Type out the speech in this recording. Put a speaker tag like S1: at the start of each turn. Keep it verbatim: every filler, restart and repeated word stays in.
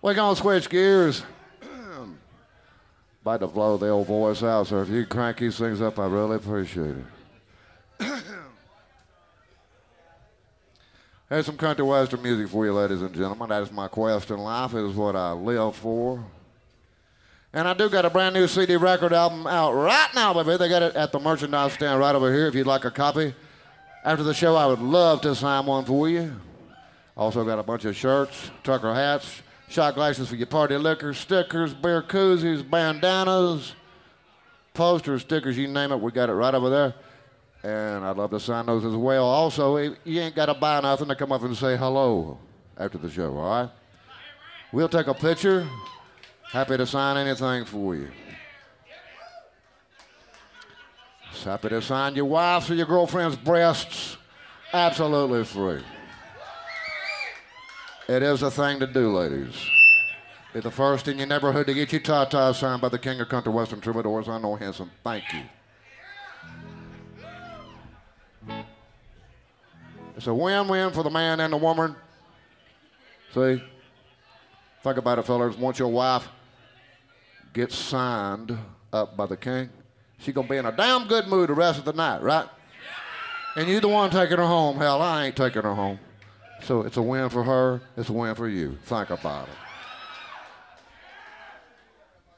S1: We're gonna switch gears. About to blow the old voice out, so if you crank these things up, I really appreciate it. Here's some country western music for you, ladies and gentlemen. That is my quest in life. It is what I live for. And I do got a brand new C D record album out right now, baby. They got it at the merchandise stand right over here if you'd like a copy. After the show, I would love to sign one for you. Also got a bunch of shirts, trucker hats, shot glasses for your party liquor, stickers, beer koozies, bandanas, posters, stickers, you name it, we got it right over there. And I'd love to sign those as well. Also, you ain't got to buy nothing to come up and say hello after the show, all right? We'll take a picture. Happy to sign anything for you. Just happy to sign your wife's or your girlfriend's breasts. Absolutely free. It is a thing to do, ladies. Be the first in your neighborhood to get your tatas signed by the king of country western troubadours, Arno Henson. Thank you. It's a win-win for the man and the woman. See? Think about it, fellas. Once your wife gets signed up by the king, she's going to be in a damn good mood the rest of the night, right? And you the one taking her home. Hell, I ain't taking her home. So it's a win for her. It's a win for you. Think about it.